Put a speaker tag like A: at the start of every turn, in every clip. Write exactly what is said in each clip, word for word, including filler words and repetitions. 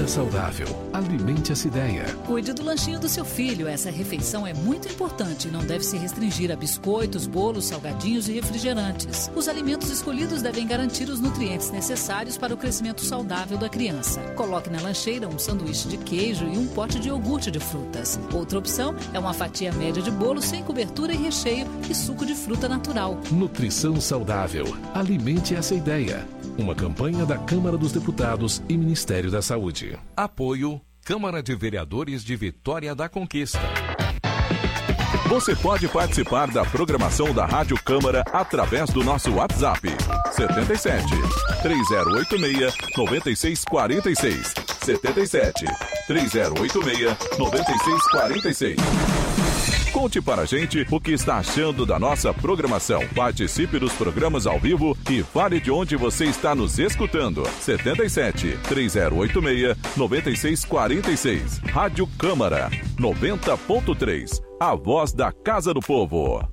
A: Vida saudável. Alimente essa ideia.
B: Cuide do lanchinho do seu filho. Essa refeição é muito importante e não deve se restringir a biscoitos, bolos, salgadinhos e refrigerantes. Os alimentos escolhidos devem garantir os nutrientes necessários para o crescimento saudável da criança. Coloque na lancheira um sanduíche de queijo e um pote de iogurte de frutas. Outra opção é uma fatia média de bolo sem cobertura e recheio e suco de fruta natural.
A: Nutrição saudável. Alimente essa ideia. Uma campanha da Câmara dos Deputados e Ministério da Saúde.
C: Apoio Câmara de Vereadores de Vitória da Conquista. Você pode participar da programação da Rádio Câmara através do nosso WhatsApp setenta e sete, três zero oito seis, nove seis quatro seis setenta e sete, três zero oito seis, nove seis quatro seis. Conte para a gente o que está achando da nossa programação. Participe dos programas ao vivo e fale de onde você está nos escutando. setenta e sete, três zero oito seis, nove seis quatro seis. Rádio Câmara noventa ponto três. A voz da Casa do Povo.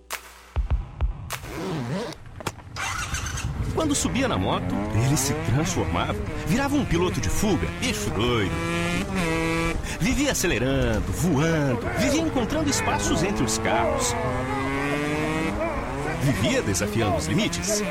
D: Quando subia na moto, ele se transformava, virava um piloto de fuga, bicho doido. Vivia acelerando, voando, vivia encontrando espaços entre os carros. Vivia desafiando os limites.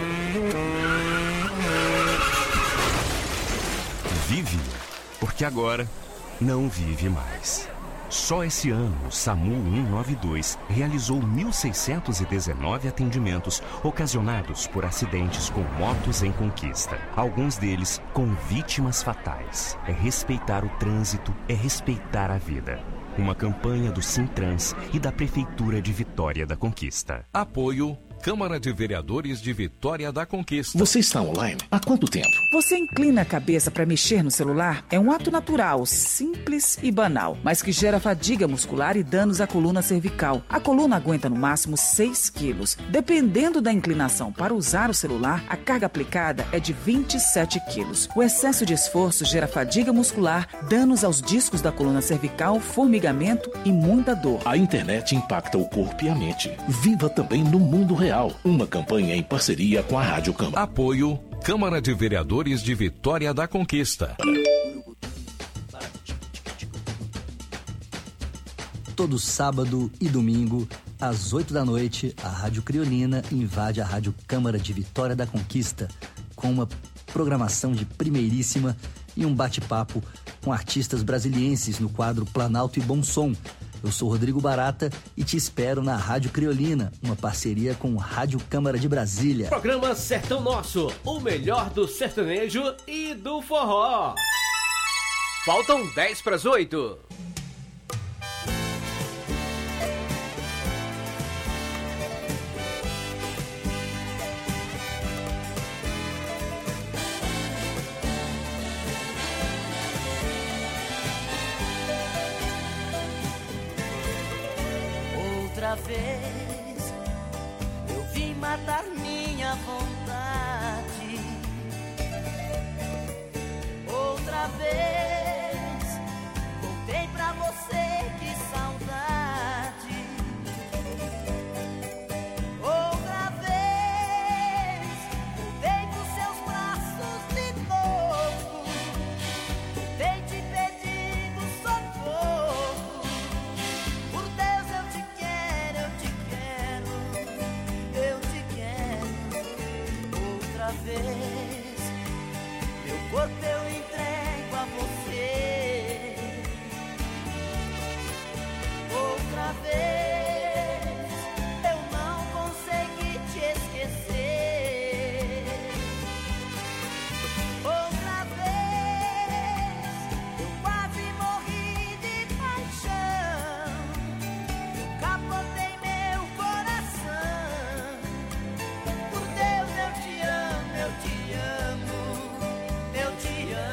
D: Vivia, porque agora não vive mais. Só esse ano, o SAMU cento e noventa e dois realizou mil seiscentos e dezenove atendimentos ocasionados por acidentes com motos em conquista. Alguns deles com vítimas fatais. É respeitar o trânsito, é respeitar a vida. Uma campanha do Sintrans e da Prefeitura de Vitória da Conquista.
C: Apoio Câmara de Vereadores de Vitória da Conquista.
A: Você está online há quanto tempo?
E: Você inclina a cabeça para mexer no celular? É um ato natural, simples e banal, mas que gera fadiga muscular e danos à coluna cervical. A coluna aguenta no máximo seis quilos. Dependendo da inclinação para usar o celular, a carga aplicada é de vinte e sete quilos. O excesso de esforço gera fadiga muscular, danos aos discos da coluna cervical, formigamento e muita dor.
A: A internet impacta o corpo e a mente. Viva também no mundo real. Uma campanha em parceria com a Rádio Câmara.
C: Apoio Câmara de Vereadores de Vitória da Conquista.
F: Todo sábado e domingo, às oito da noite, a Rádio Criolina invade a Rádio Câmara de Vitória da Conquista com uma programação de primeiríssima e um bate-papo com artistas brasilienses no quadro Planalto e Bom Som. Eu sou Rodrigo Barata e te espero na Rádio Criolina, uma parceria com Rádio Câmara de Brasília.
G: Programa Sertão Nosso, o melhor do sertanejo e do forró. Faltam dez para as oito.
H: Outra vez eu vim matar minha vontade. Outra vez voltei pra você, que saudade. Outra vez voltei pros seus braços de novo. Voltei te pedindo socorro. Por Deus eu te quero, eu te quero, eu te quero. Outra vez meu corpo eu entrego a você. Outra vez eu não consegui te esquecer. Outra vez eu quase morri de paixão. Eu capotei meu coração. Por Deus eu te amo, eu te amo, eu te amo.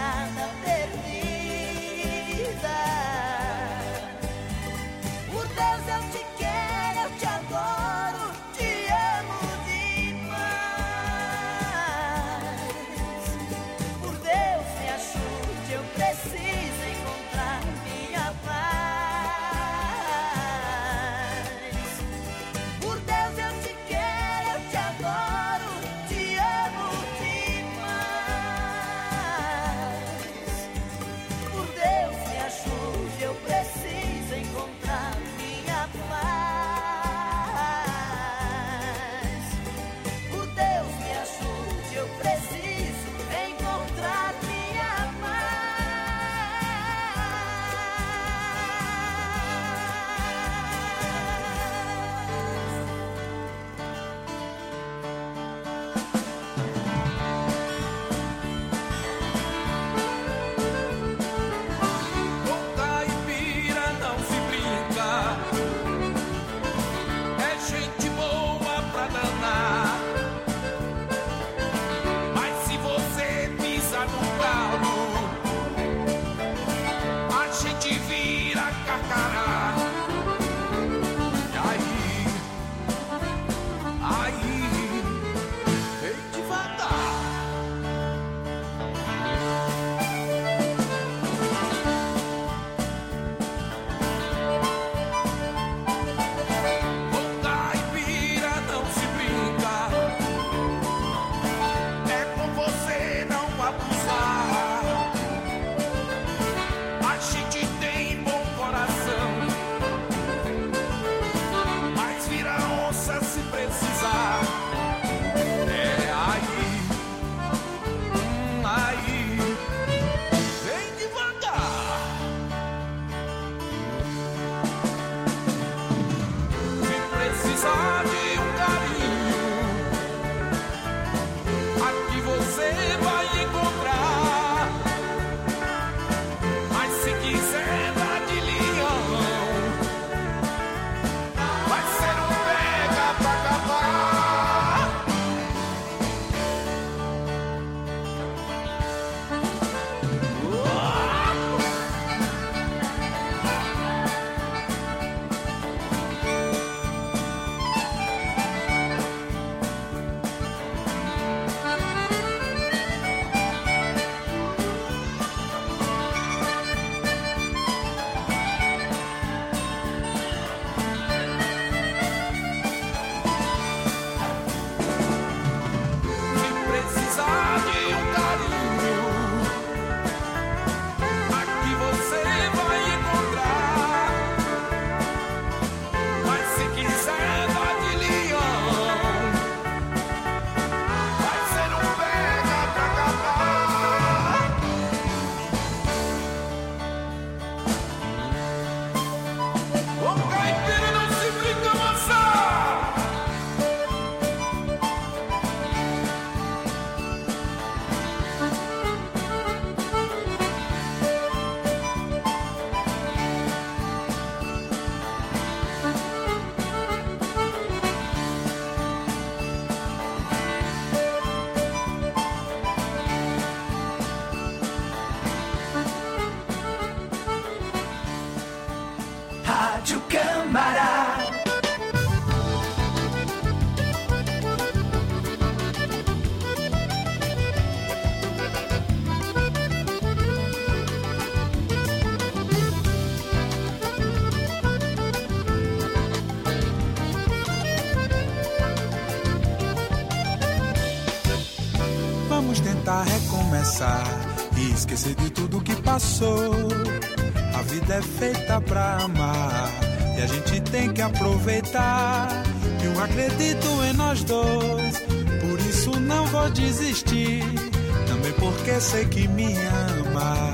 H: estrada perdida. Por Deus eu te quero, eu te adoro, te amo demais. Por Deus me ajude, eu preciso encontrar minha paz. Por Deus eu te quero, eu te adoro, te amo demais. Por Deus me ajude, eu preciso encontrar minha paz. Por Deus me ajude, eu preciso encontrar minha
I: Com caipira não se brinca, é gente boa pra danar. Mas se você pisar no calo, a gente vira carcará. E aí, aí, vem devagar. Com caipira não se brinca, é com você não abusar. A gente tem bom coração, mas vira onça se precisar. É aí, hum, aí, vem devagar. Se precisar de um carinho, aqui você vai encontrar. Mas se quiser dar de leão, vai ser um pega pra acabar. Se precisar de um carinho, aqui você vai encontrar. Mas se quiser dar de leão, vai ser um pega pra acabar. Com caipira não se brinca, moça.
J: Rádio Câmara.
I: Vamos tentar recomeçar e esquecer de tudo que passou. A vida é feita pra amar e a gente tem que aproveitar. Eu acredito em nós dois, por isso não vou desistir. Também porque sei que me ama.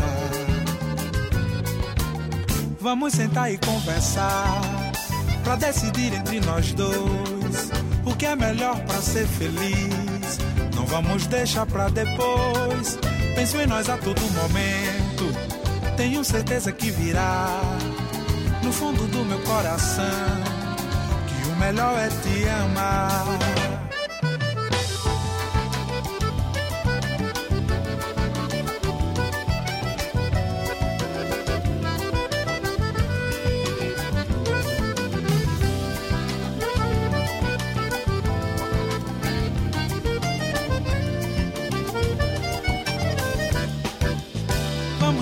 I: Vamos sentar e conversar pra decidir entre nós dois o que é melhor pra ser feliz. Não vamos deixar pra depois. Penso em nós a todo momento, tenho certeza que virá no fundo do meu coração que o melhor é te amar.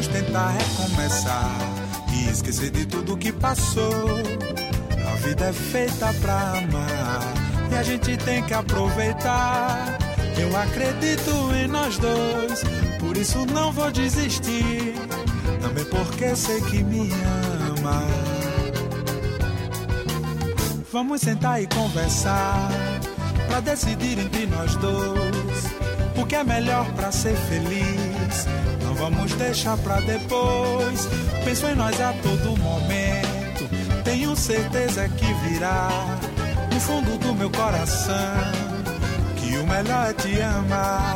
I: Vamos tentar recomeçar e esquecer de tudo que passou. A vida é feita pra amar e a gente tem que aproveitar. Eu acredito em nós dois, por isso não vou desistir. Também porque sei que me ama. Vamos sentar e conversar pra decidir entre nós dois o que é melhor pra ser feliz. Não vamos deixar pra depois. Penso em nós a todo momento. Tenho certeza que virá no fundo do meu coração que o melhor é te amar.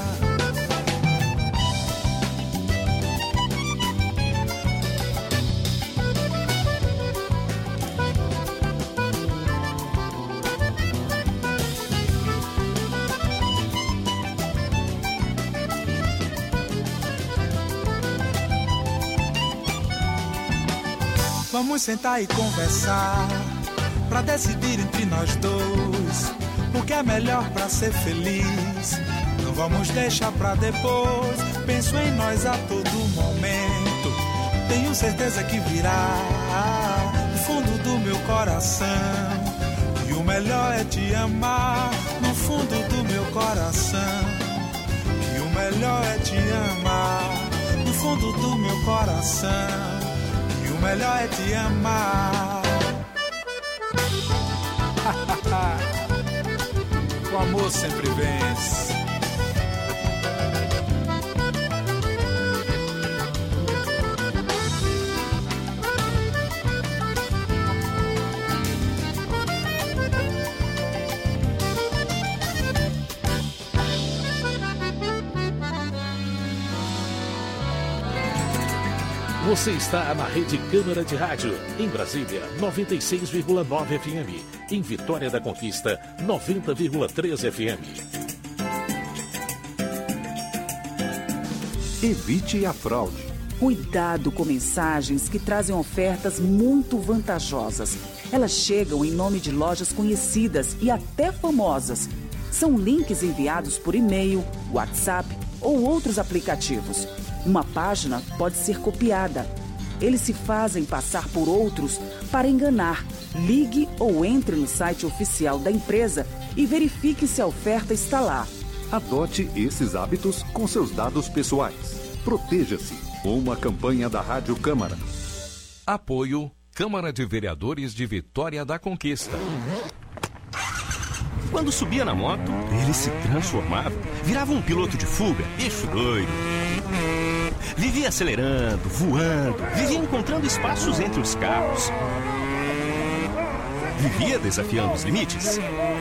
I: Vamos sentar e conversar pra decidir entre nós dois o que é melhor pra ser feliz. Não vamos deixar pra depois. Penso em nós a todo momento. Tenho certeza que virá no fundo do meu coração que o melhor é te amar. No fundo do meu coração que o melhor é te amar. No fundo do meu coração o melhor é te amar. O amor sempre vence.
A: Você está na Rede Câmara de Rádio, em Brasília, noventa e seis vírgula nove F M. Em Vitória da Conquista, noventa vírgula três F M.
K: Evite a fraude.
E: Cuidado com mensagens que trazem ofertas muito vantajosas. Elas chegam em nome de lojas conhecidas e até famosas. São links enviados por e-mail, WhatsApp ou outros aplicativos. Uma página pode ser copiada. Eles se fazem passar por outros para enganar. Ligue ou entre no site oficial da empresa e verifique se a oferta está lá.
K: Adote esses hábitos com seus dados pessoais. Proteja-se. Uma campanha da Rádio Câmara.
C: Apoio Câmara de Vereadores de Vitória da Conquista.
D: Quando subia na moto, ele se transformava, virava um piloto de fuga, bicho doido. Vivia acelerando, voando, vivia encontrando espaços entre os carros. Vivia desafiando os limites.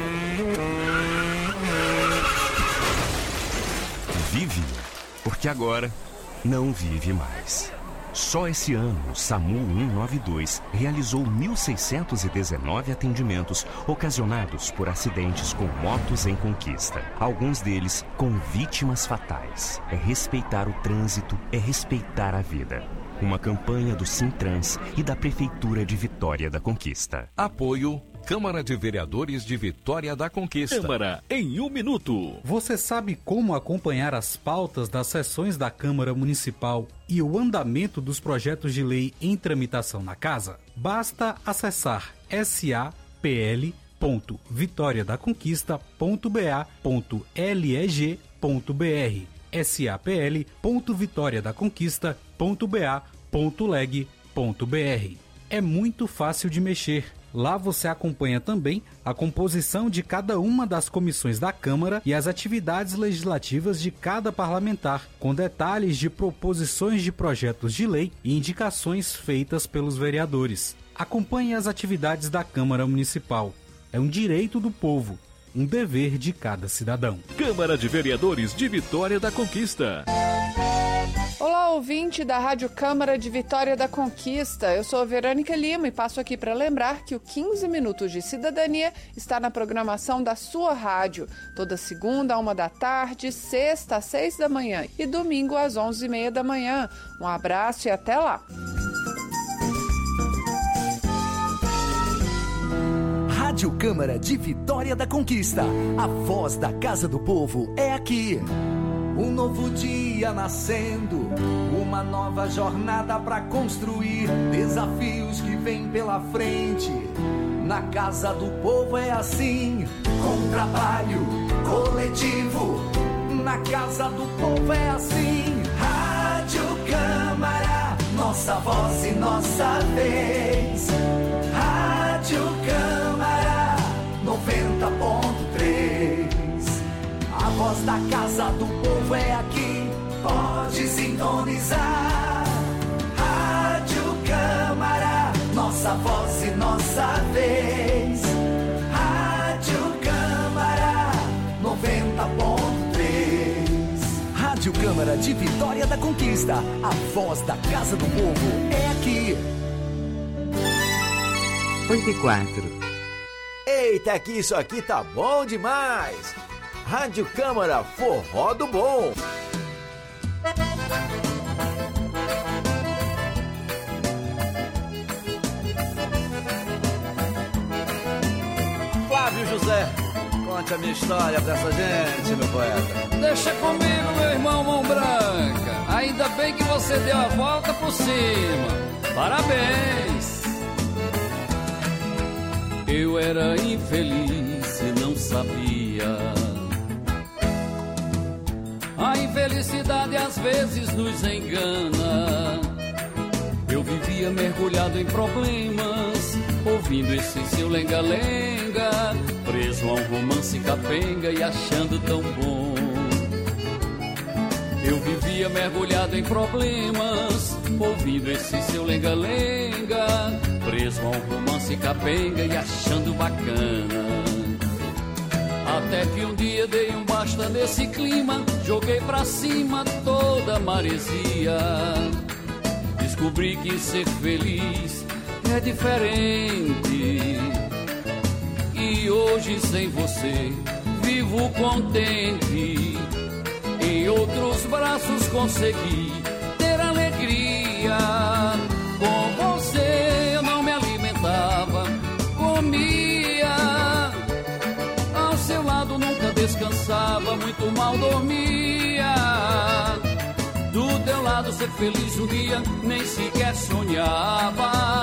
D: Vive, porque agora não vive mais. Só esse ano, o SAMU cento e noventa e dois realizou mil seiscentos e dezenove atendimentos ocasionados por acidentes com motos em conquista. Alguns deles com vítimas fatais. É respeitar o trânsito, é respeitar a vida. Uma campanha do Sintrans e da Prefeitura de Vitória da Conquista.
C: Apoio Câmara de Vereadores de Vitória da Conquista.
A: Câmara em um minuto.
L: Você sabe como acompanhar as pautas das sessões da Câmara Municipal e o andamento dos projetos de lei em tramitação na Casa? Basta acessar s a p l ponto vitória da conquista ponto b a ponto leg ponto b r s a p l ponto vitória da conquista ponto b a ponto leg ponto b r. É muito fácil de mexer. Lá você acompanha também a composição de cada uma das comissões da Câmara e as atividades legislativas de cada parlamentar, com detalhes de proposições de projetos de lei e indicações feitas pelos vereadores. Acompanhe as atividades da Câmara Municipal. É um direito do povo, um dever de cada cidadão.
A: Câmara de Vereadores de Vitória da Conquista.
M: Olá, ouvinte da Rádio Câmara de Vitória da Conquista. Eu sou a Verônica Lima e passo aqui para lembrar que o quinze Minutos de Cidadania está na programação da sua rádio. Toda segunda, a uma da tarde, sexta, às seis da manhã e domingo, às onze e meia da manhã. Um abraço e até lá.
J: Rádio Câmara de Vitória da Conquista. A voz da Casa do Povo é aqui. Um novo dia nascendo, uma uma nova jornada pra construir desafios que vêm pela frente. Na Casa do Povo é assim, com trabalho coletivo. Na Casa do Povo é assim. Rádio Câmara, nossa voz e nossa vez. Rádio Câmara, noventa ponto três. A voz da Casa do Povo é aqui, pode sintonizar. Rádio Câmara, nossa voz e nossa vez. Rádio Câmara, noventa ponto três. Rádio Câmara de Vitória da Conquista, a voz da Casa do Povo é aqui.
N: oito e quatro.
O: Eita, que isso aqui tá bom demais! Rádio Câmara, forró do bom!
P: Flávio José, conte a minha história pra essa gente, meu poeta.
Q: Deixa comigo, meu irmão Mão Branca. Ainda bem que você deu a volta por cima. Parabéns! Eu era infeliz e não sabia. A infelicidade às vezes nos engana. Eu vivia mergulhado em problemas, ouvindo esse seu lenga-lenga, preso a um romance capenga e achando tão bom. Eu vivia mergulhado em problemas, ouvindo esse seu lenga-lenga, preso a um romance capenga e achando bacana. Até que um dia dei um basta nesse clima, joguei pra cima toda a maresia. Descobri que ser feliz é diferente. E hoje sem você vivo contente. Em outros braços consegui ter alegria. Com você eu não me alimentava, comia. Ao seu lado nunca descansava, muito mal dormia. Do teu lado ser feliz um dia nem sequer sonhava.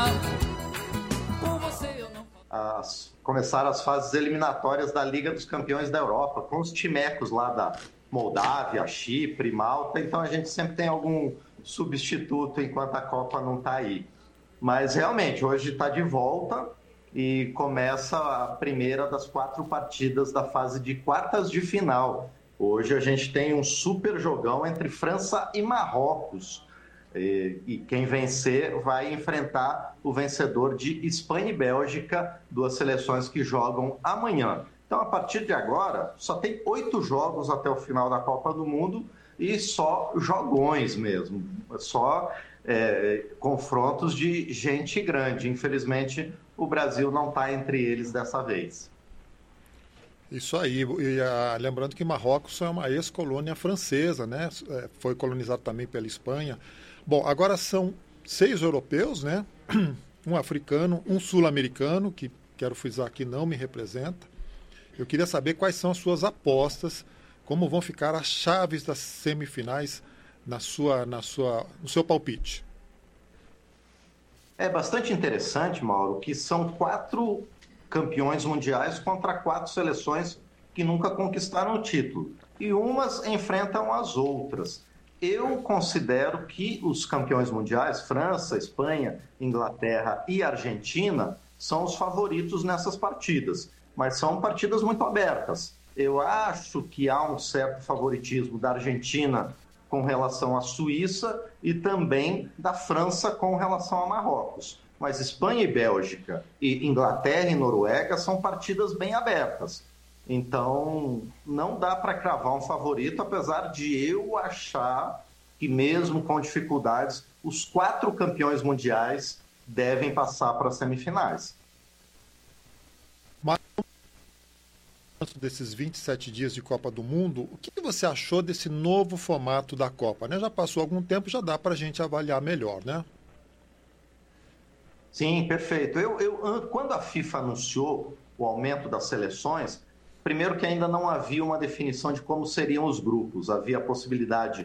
Q: Com você eu não...
R: As, começaram as fases eliminatórias da Liga dos Campeões da Europa, com os timecos lá da Moldávia, Chipre, Malta. Então a gente sempre tem algum substituto enquanto a Copa não está aí. Mas realmente, hoje está de volta e começa a primeira das quatro partidas da fase de quartas de final. Hoje a gente tem um super jogão entre França e Marrocos. E, e quem vencer vai enfrentar o vencedor de Espanha e Bélgica, duas seleções que jogam amanhã. Então, a partir de agora, só tem oito jogos até o final da Copa do Mundo e só jogões mesmo, só é, confrontos de gente grande. Infelizmente, o Brasil não está entre eles dessa vez.
S: Isso aí, e, a, lembrando que Marrocos é uma ex-colônia francesa, né? Foi colonizado também pela Espanha. Bom, agora são seis europeus, né? Um africano, um sul-americano, que quero frisar aqui não me representa. Eu queria saber quais são as suas apostas, como vão ficar as chaves das semifinais na sua, na sua, no seu palpite.
R: É bastante interessante, Mauro, que são quatro campeões mundiais contra quatro seleções que nunca conquistaram o título. E umas enfrentam as outras. Eu considero que os campeões mundiais, França, Espanha, Inglaterra e Argentina, são os favoritos nessas partidas. Mas são partidas muito abertas. Eu acho que há um certo favoritismo da Argentina com relação à Suíça e também da França com relação a Marrocos. Mas Espanha e Bélgica e Inglaterra e Noruega são partidas bem abertas. Então, não dá para cravar um favorito, apesar de eu achar que mesmo com dificuldades, os quatro campeões mundiais devem passar para as semifinais.
S: Mas, desses vinte e sete dias de Copa do Mundo, o que você achou desse novo formato da Copa, né? Já passou algum tempo, já dá para a gente avaliar melhor, né?
R: Sim, perfeito. Eu, eu, quando a FIFA anunciou o aumento das seleções, primeiro que ainda não havia uma definição de como seriam os grupos. Havia a possibilidade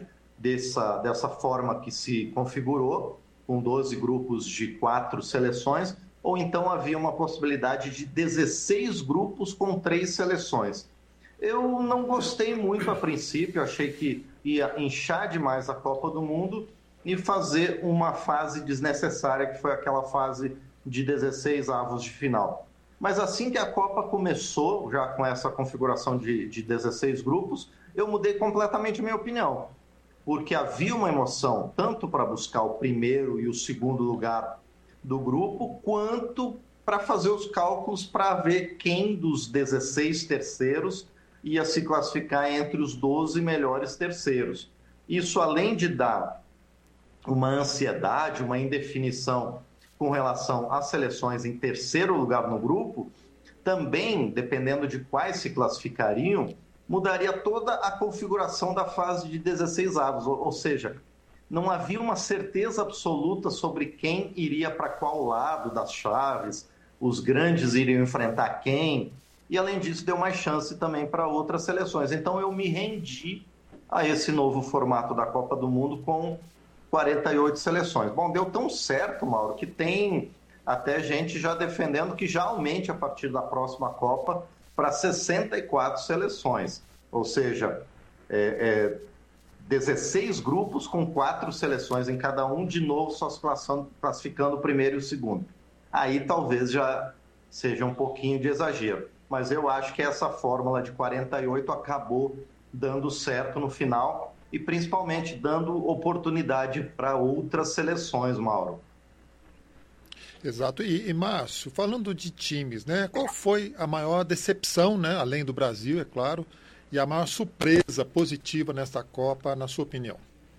R: dessa, dessa forma que se configurou, com doze grupos de quatro seleções, ou então havia uma possibilidade de dezesseis grupos com três seleções. Eu não gostei muito a princípio, achei que ia inchar demais a Copa do Mundo e fazer uma fase desnecessária, que foi aquela fase de dezesseis avos de final. Mas assim que a Copa começou, já com essa configuração de, de dezesseis grupos, eu mudei completamente a minha opinião, porque havia uma emoção tanto para buscar o primeiro e o segundo lugar do grupo, quanto para fazer os cálculos para ver quem dos dezesseis terceiros ia se classificar entre os doze melhores terceiros. Isso, além de dar uma ansiedade, uma indefinição com relação às seleções em terceiro lugar no grupo, também, dependendo de quais se classificariam, mudaria toda a configuração da fase de dezesseis avos, ou, ou seja, não havia uma certeza absoluta sobre quem iria para qual lado das chaves, os grandes iriam enfrentar quem, e além disso deu mais chance também para outras seleções. Então eu me rendi a esse novo formato da Copa do Mundo com quarenta e oito seleções. Bom, deu tão certo, Mauro, que tem até gente já defendendo que já aumente a partir da próxima Copa para sessenta e quatro seleções, ou seja, é, é, dezesseis grupos com quatro seleções em cada um, de novo só se classificando o primeiro e o segundo. Aí talvez já seja um pouquinho de exagero, mas eu acho que essa fórmula de quarenta e oito acabou dando certo no final e principalmente dando oportunidade para outras seleções, Mauro.
S: Exato. E, e Márcio, falando de times, né, qual foi a maior decepção, né, além do Brasil, é claro, e a maior surpresa positiva nesta Copa, na sua opinião?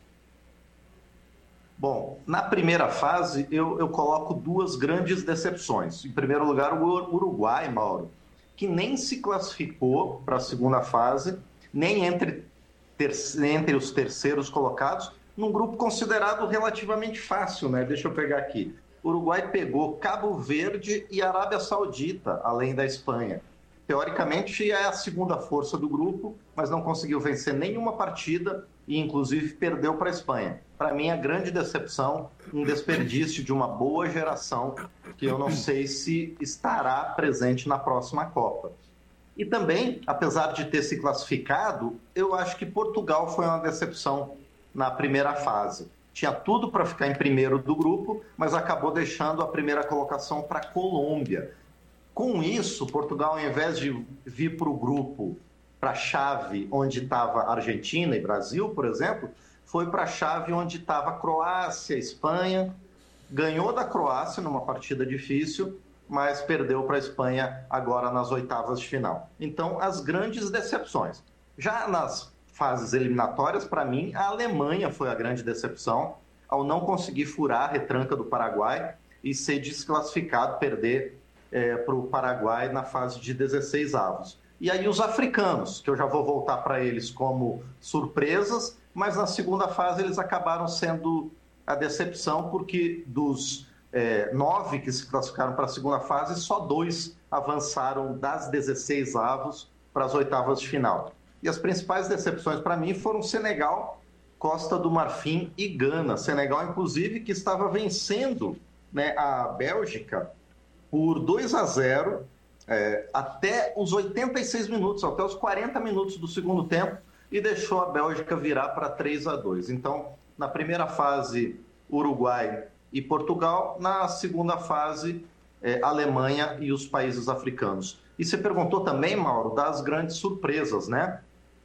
R: Bom, na primeira fase eu, eu coloco duas grandes decepções. Em primeiro lugar, o Uruguai, Mauro, que nem se classificou para a segunda fase, nem entre, ter, entre os terceiros colocados, num grupo considerado relativamente fácil, né? Deixa eu pegar aqui. O Uruguai pegou Cabo Verde e Arábia Saudita, além da Espanha. Teoricamente é a segunda força do grupo, mas não conseguiu vencer nenhuma partida e inclusive perdeu para a Espanha. Para mim, a grande decepção, um desperdício de uma boa geração que eu não sei se estará presente na próxima Copa. E também, apesar de ter se classificado, eu acho que Portugal foi uma decepção na primeira fase. Tinha tudo para ficar em primeiro do grupo, mas acabou deixando a primeira colocação para a Colômbia. Com isso, Portugal, ao invés de vir para o grupo, para a chave onde estava Argentina e Brasil, por exemplo, foi para a chave onde estava Croácia, Espanha, ganhou da Croácia numa partida difícil, mas perdeu para a Espanha agora nas oitavas de final. Então, as grandes decepções. Já nas fases eliminatórias, para mim, a Alemanha foi a grande decepção ao não conseguir furar a retranca do Paraguai e ser desclassificado, perder é, para o Paraguai na fase de dezesseis avos. E aí os africanos, que eu já vou voltar para eles como surpresas, mas na segunda fase eles acabaram sendo a decepção, porque dos é, nove que se classificaram para a segunda fase, só dois avançaram das dezesseis avos para as oitavas de final. E as principais decepções para mim foram Senegal, Costa do Marfim e Gana. Senegal, inclusive, que estava vencendo, né, a Bélgica por dois a zero é, até os oitenta e seis minutos, até os quarenta minutos do segundo tempo, e deixou a Bélgica virar para três a dois. Então, na primeira fase, Uruguai e Portugal. Na segunda fase, é, Alemanha e os países africanos. E você perguntou também, Mauro, das grandes surpresas, né?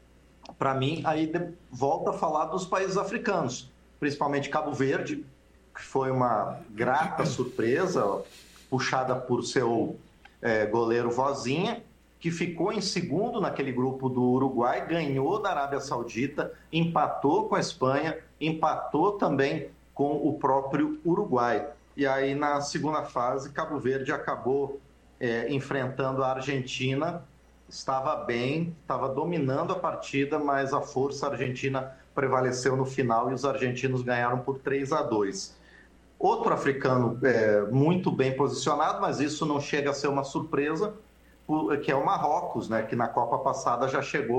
R: Para mim, aí de... volta a falar dos países africanos, principalmente Cabo Verde, que foi uma grata surpresa, puxada por seu é, goleiro Vozinha, que ficou em segundo naquele grupo do Uruguai, ganhou da Arábia Saudita, empatou com a Espanha, empatou também com o próprio Uruguai. E aí, na segunda fase, Cabo Verde acabou é, enfrentando a Argentina, estava bem, estava dominando a partida, mas a força argentina prevaleceu no final e os argentinos ganharam por três a dois. Outro africano é, muito bem posicionado, mas isso não chega a ser uma surpresa, que é o Marrocos, né, que na Copa passada já chegou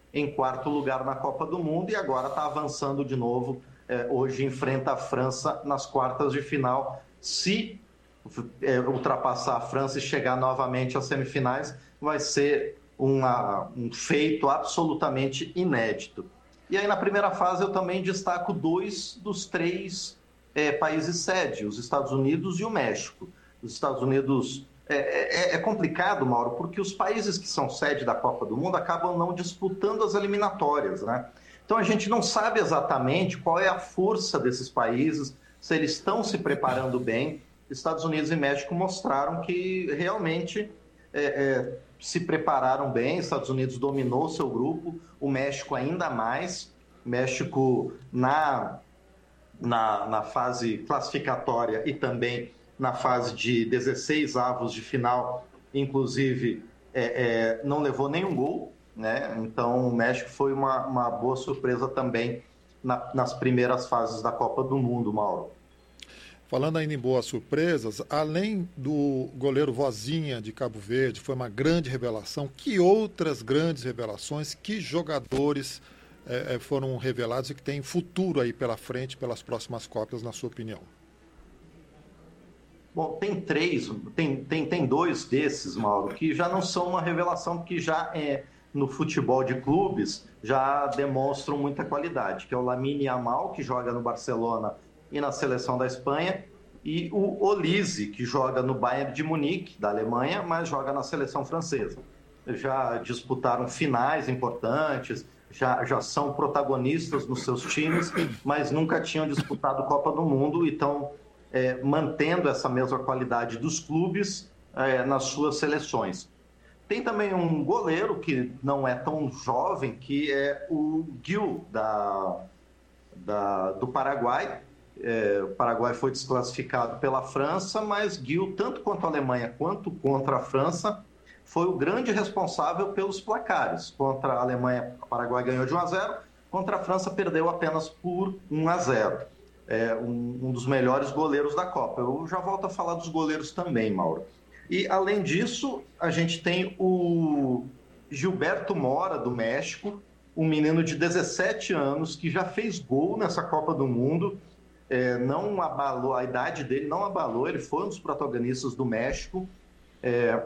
R: em quarto lugar na Copa do Mundo e agora está avançando de novo. É, hoje enfrenta a França nas quartas de final. Se é, ultrapassar a França e chegar novamente às semifinais, vai ser uma, um feito absolutamente inédito. E aí na primeira fase eu também destaco dois dos três é, países sede, os Estados Unidos e o México. Os Estados Unidos... É, é, é complicado, Mauro, porque os países que são sede da Copa do Mundo acabam não disputando as eliminatórias, né? Então a gente não sabe exatamente qual é a força desses países, se eles estão se preparando bem. Estados Unidos e México mostraram que realmente é, é, se prepararam bem. Estados Unidos dominou seu grupo, o México ainda mais. México na, na, na fase classificatória e também na fase de dezesseis avos de final, inclusive é, é, não levou nenhum gol, né? Então o México foi uma, uma boa surpresa também na, nas primeiras fases da Copa do Mundo, Mauro.
S: Falando ainda em boas surpresas, além do goleiro Vozinha de Cabo Verde, foi uma grande revelação, que outras grandes revelações, que jogadores é, foram revelados e que têm futuro aí pela frente, pelas próximas Copas, na sua opinião?
R: Bom, tem três, tem, tem, tem dois desses, Mauro, que já não são uma revelação, que já é, no futebol de clubes já demonstram muita qualidade, que é o Lamine Yamal, que joga no Barcelona e na seleção da Espanha, e o Olise, que joga no Bayern de Munique, da Alemanha, mas joga na seleção francesa. Já disputaram finais importantes, já, já são protagonistas nos seus times, mas nunca tinham disputado Copa do Mundo e estão É, mantendo essa mesma qualidade dos clubes é, nas suas seleções. Tem também um goleiro que não é tão jovem, que é o Gil, da, da, do Paraguai. É, o Paraguai foi desclassificado pela França, mas Gil, tanto contra a Alemanha quanto contra a França, foi o grande responsável pelos placares. Contra a Alemanha, o Paraguai ganhou de um a zero, contra a França perdeu apenas por um a zero. É um, um dos melhores goleiros da Copa. Eu já volto a falar dos goleiros também, Mauro. E, além disso, a gente tem o Gilberto Mora, do México, um menino de dezessete anos que já fez gol nessa Copa do Mundo. É, não abalou, a idade dele não abalou, ele foi um dos protagonistas do México. É,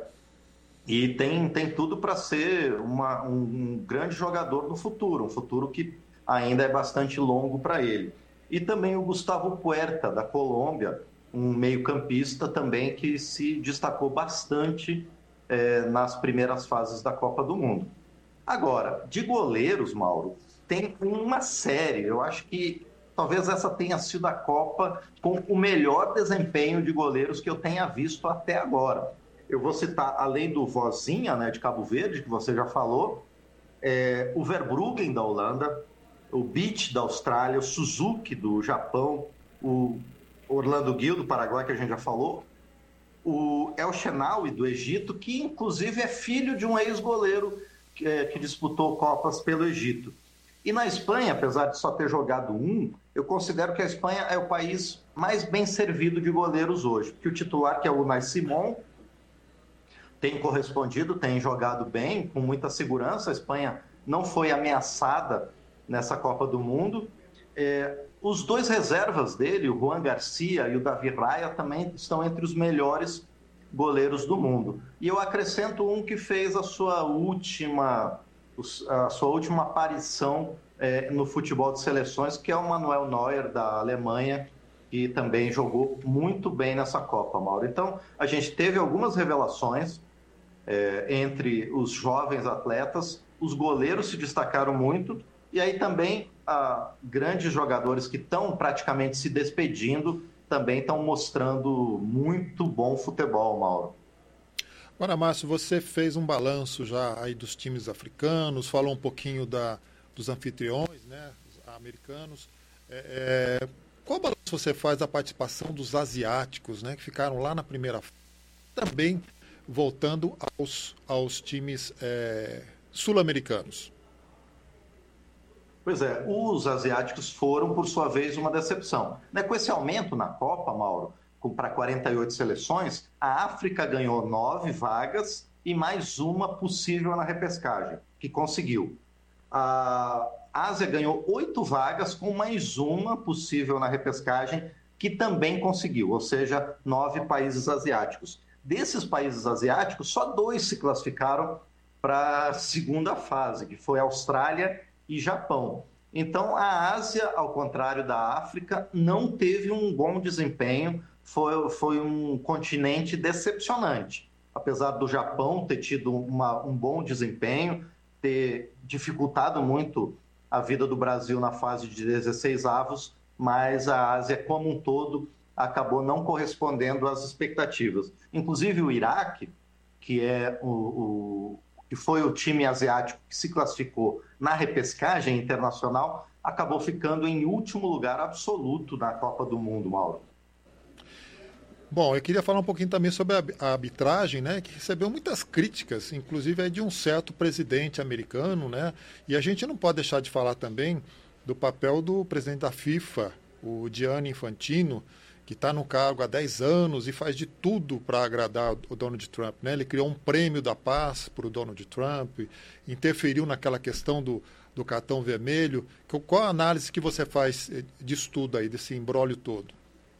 R: e tem, tem tudo para ser uma, um, um grande jogador no futuro, um futuro que ainda é bastante longo para ele. E também o Gustavo Puerta, da Colômbia, um meio-campista também que se destacou bastante é, nas primeiras fases da Copa do Mundo. Agora, de goleiros, Mauro, tem uma série. Eu acho que talvez essa tenha sido a Copa com o melhor desempenho de goleiros que eu tenha visto até agora. Eu vou citar, além do Vozinha, né, de Cabo Verde, que você já falou, é, o Verbruggen, da Holanda, o Beach, da Austrália, o Suzuki, do Japão, o Orlando Gil, do Paraguai, que a gente já falou, o El Shenawi, do Egito, que inclusive é filho de um ex-goleiro que, é, que disputou Copas pelo Egito. E na Espanha, apesar de só ter jogado um, eu considero que a Espanha é o país mais bem servido de goleiros hoje, porque o titular, que é o Unai Simón, tem correspondido, tem jogado bem, com muita segurança. A Espanha não foi ameaçada nessa Copa do Mundo. É, os dois reservas dele, o Juan Garcia e o Davi Raya, também estão entre os melhores goleiros do mundo. E eu acrescento um que fez a sua última, a sua última aparição é, no futebol de seleções, que é o Manuel Neuer, da Alemanha, que também jogou muito bem nessa Copa, Mauro. Então, a gente teve algumas revelações é, entre os jovens atletas, os goleiros se destacaram muito, e aí também ah, grandes jogadores que estão praticamente se despedindo também estão mostrando muito bom futebol, Mauro.
S: Agora, Márcio, você fez um balanço já aí dos times africanos, falou um pouquinho da, dos anfitriões, né, americanos. É, é, qual balanço você faz da participação dos asiáticos, né, que ficaram lá na primeira fase, também voltando aos, aos times é, sul-americanos?
R: Pois é, os asiáticos foram, por sua vez, uma decepção. Né, com esse aumento na Copa, Mauro, para quarenta e oito seleções, a África ganhou nove vagas e mais uma possível na repescagem, que conseguiu. A Ásia ganhou oito vagas, com mais uma possível na repescagem, que também conseguiu, ou seja, nove países asiáticos. Desses países asiáticos, só dois se classificaram para a segunda fase, que foi Austrália e Japão. Então, a Ásia, ao contrário da África, não teve um bom desempenho, foi, foi um continente decepcionante. Apesar do Japão ter tido uma, um bom desempenho, ter dificultado muito a vida do Brasil na fase de dezesseis avos, mas a Ásia como um todo acabou não correspondendo às expectativas. Inclusive o Iraque, que, é o, o, que foi o time asiático que se classificou na repescagem internacional, acabou ficando em último lugar absoluto na Copa do Mundo, Mauro.
S: Bom, eu queria falar um pouquinho também sobre a arbitragem, né, que recebeu muitas críticas, inclusive de um certo presidente americano, né, e a gente não pode deixar de falar também do papel do presidente da FIFA, o Gianni Infantino, que está no cargo há dez anos e faz de tudo para agradar o Donald Trump, né? Ele criou um prêmio da paz para o Donald Trump, interferiu naquela questão do, do cartão vermelho. Qual a análise que você faz disso tudo aí, desse imbróglio todo?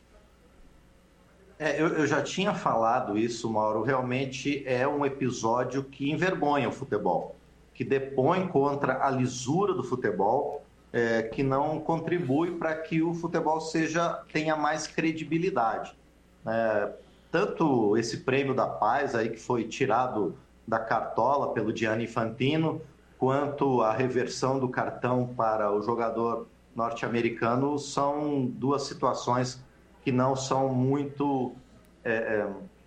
R: É, eu, eu já tinha falado isso, Mauro. Realmente é um episódio que envergonha o futebol, que depõe contra a lisura do futebol, é, que não contribui para que o futebol seja, tenha mais credibilidade. É, tanto esse prêmio da paz aí que foi tirado da cartola pelo Gianni Infantino, quanto a reversão do cartão para o jogador norte-americano, são duas situações que não são muito... É,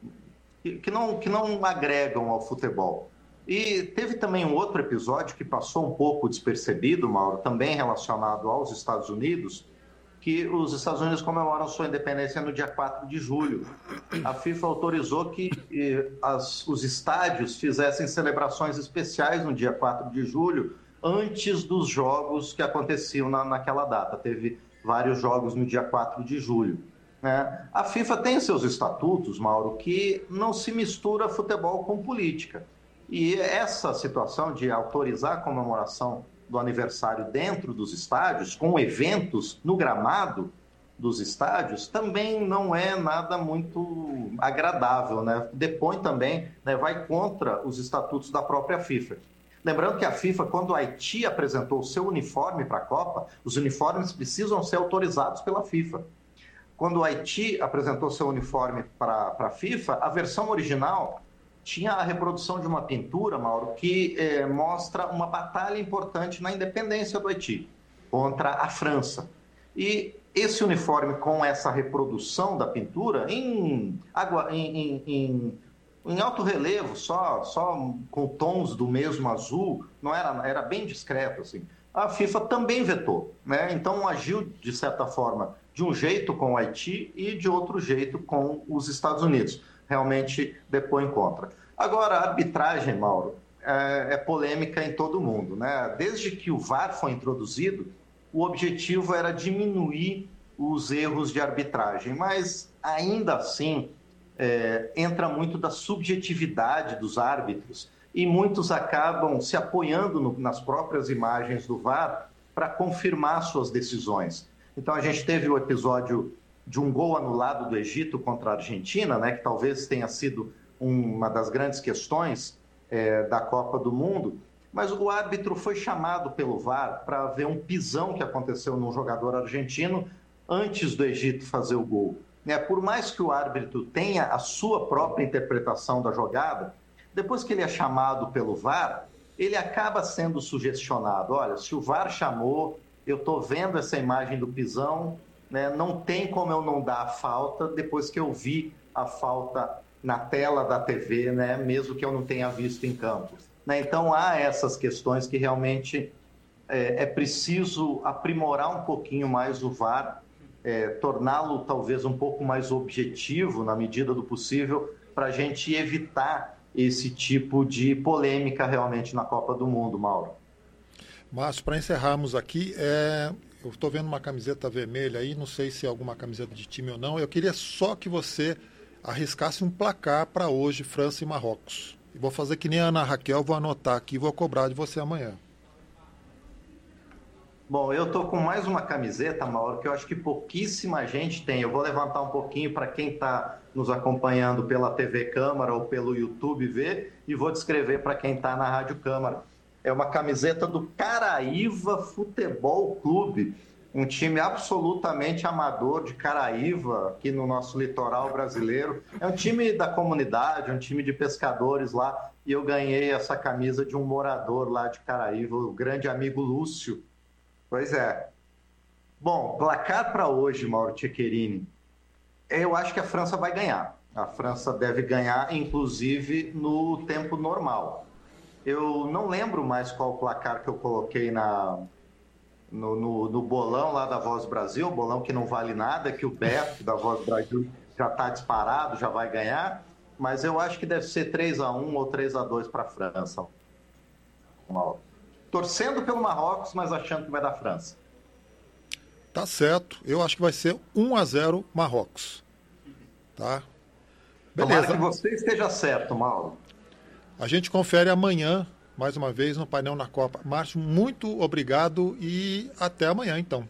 R: é, que, não, que não agregam ao futebol. E teve também um outro episódio que passou um pouco despercebido, Mauro, também relacionado aos Estados Unidos, que os Estados Unidos comemoram sua independência no dia quatro de julho. A FIFA autorizou que eh, as, os estádios fizessem celebrações especiais no dia quatro de julho, antes dos jogos que aconteciam na, naquela data. Teve vários jogos no dia quatro de julho. Né? A FIFA tem seus estatutos, Mauro, que não se mistura futebol com política. E essa situação de autorizar a comemoração do aniversário dentro dos estádios, com eventos no gramado dos estádios, também não é nada muito agradável, né? Depõe também, né, vai contra os estatutos da própria FIFA. Lembrando que a FIFA, quando o Haiti apresentou o seu uniforme para a Copa, os uniformes precisam ser autorizados pela FIFA. Quando o Haiti apresentou seu uniforme para a FIFA, a versão original tinha a reprodução de uma pintura, Mauro, que eh, mostra uma batalha importante na independência do Haiti contra a França. E esse uniforme com essa reprodução da pintura em, água, em, em, em, em alto relevo, só, só com tons do mesmo azul, não era, era bem discreto, assim. A FIFA também vetou, né? Então agiu, de certa forma, de um jeito com o Haiti e de outro jeito com os Estados Unidos. Realmente depõe contra. Agora, a arbitragem, Mauro, é, é polêmica em todo o mundo, né? Desde que o V A R foi introduzido, o objetivo era diminuir os erros de arbitragem, mas ainda assim é, entra muito da subjetividade dos árbitros e muitos acabam se apoiando no, nas próprias imagens do V A R para confirmar suas decisões. Então a gente teve o episódio de um gol anulado do Egito contra a Argentina, né, que talvez tenha sido uma das grandes questões é, da Copa do Mundo, mas o árbitro foi chamado pelo V A R para ver um pisão que aconteceu num jogador argentino antes do Egito fazer o gol. Né, por mais que o árbitro tenha a sua própria interpretação da jogada, depois que ele é chamado pelo V A R, ele acaba sendo sugestionado. Olha, se o V A R chamou, eu estou vendo essa imagem do pisão, né, não tem como eu não dar a falta depois que eu vi a falta na tela da T V, né, mesmo que eu não tenha visto em campo. Né, então há essas questões que realmente é, é preciso aprimorar um pouquinho mais o V A R, é, torná-lo talvez um pouco mais objetivo na medida do possível, para a gente evitar esse tipo de polêmica realmente na Copa do Mundo, Mauro.
S: Márcio, para encerrarmos aqui, é... eu estou vendo uma camiseta vermelha aí, não sei se é alguma camiseta de time ou não. Eu queria só que você arriscasse um placar para hoje, França e Marrocos. E vou fazer que nem a Ana Raquel, vou anotar aqui e vou cobrar de você amanhã.
R: Bom, eu tô com mais uma camiseta, Mauro, que eu acho que pouquíssima gente tem. Eu vou levantar um pouquinho para quem está nos acompanhando pela T V Câmara ou pelo YouTube ver, e vou descrever para quem está na Rádio Câmara. É uma camiseta do Caraíva Futebol Clube, um time absolutamente amador de Caraíva, aqui no nosso litoral brasileiro. É um time da comunidade, um time de pescadores lá, e eu ganhei essa camisa de um morador lá de Caraíva, o grande amigo Lúcio. Pois é. Bom, placar para hoje, Mauro Tchequerini. Eu acho que a França vai ganhar. A França deve ganhar, inclusive, no tempo normal. Eu não lembro mais qual o placar que eu coloquei na, no, no, no bolão lá da Voz Brasil, bolão que não vale nada, que o Beto da Voz Brasil já está disparado, já vai ganhar, mas eu acho que deve ser três a um ou três a dois para a França. Mauro. Torcendo pelo Marrocos, mas achando que vai dar França.
S: Tá certo. Eu acho que vai ser um a zero Marrocos. Tá? Beleza.
R: Tomara que você esteja certo, Mauro.
S: A gente confere amanhã, mais uma vez, no painel na Copa. Márcio, muito obrigado e até amanhã, então.